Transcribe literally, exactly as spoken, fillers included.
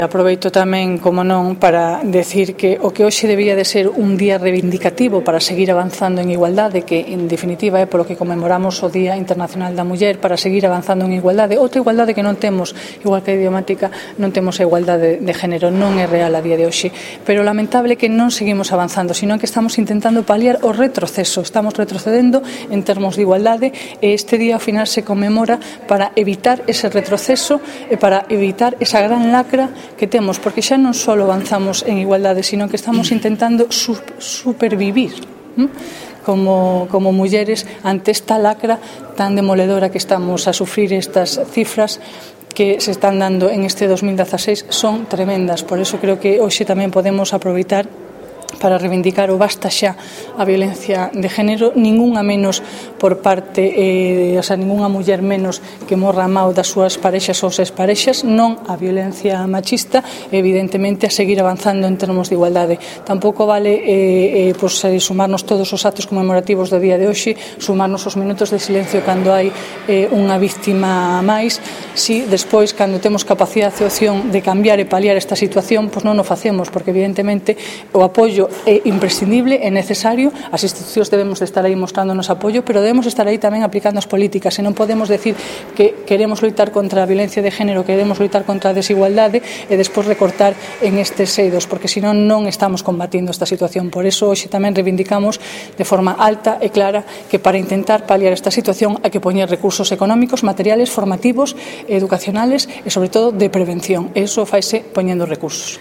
Aproveito tamén, como non, para decir que o que hoxe debía de ser un día reivindicativo para seguir avanzando en igualdade, que en definitiva é polo que conmemoramos o Día Internacional da Muller, para seguir avanzando en igualdade. Outra igualdade que non temos, igual que a idiomática, non temos a igualdade de género, non é real a día de hoxe. Pero lamentable que non seguimos avanzando, sino que estamos intentando paliar o retroceso. Estamos retrocedendo en termos de igualdade e este día ao final se conmemora para evitar ese retroceso e para evitar esa gran lacra que temos, porque xa non só avanzamos en igualdade, sino que estamos intentando su supervivir ¿m? como, como mulleres ante esta lacra tan demoledora que estamos a sufrir. Estas cifras que se están dando en este dos mil dieciséis son tremendas, por eso creo que hoxe tamén podemos aproveitar para reivindicar o basta xa a violencia de género, ningunha menos por parte, eh, o sea, ningunha muller menos que morra a mao das súas parexas ou ses parexas, non a violencia machista, evidentemente a seguir avanzando en termos de igualdade. Tampouco vale eh, eh, pues, sumarnos todos os actos conmemorativos do día de hoxe, sumarnos os minutos de silencio cando hai eh, unha víctima máis, si despois, cando temos capacidade e opción de cambiar e paliar esta situación, pues non o facemos, porque evidentemente o apoio é imprescindible, é necesario, as institucións debemos de estar aí mostrándonos apoio, pero debemos estar aí tamén aplicando as políticas, e non podemos decir que queremos loitar contra a violencia de género, que queremos loitar contra a desigualdade e despois recortar en estes eidos, porque senón non estamos combatindo esta situación. Por eso hoxe tamén reivindicamos de forma alta e clara que para intentar paliar esta situación hai que poñer recursos económicos, materiales, formativos, educacionales e sobre todo de prevención. Eso faise poñendo recursos.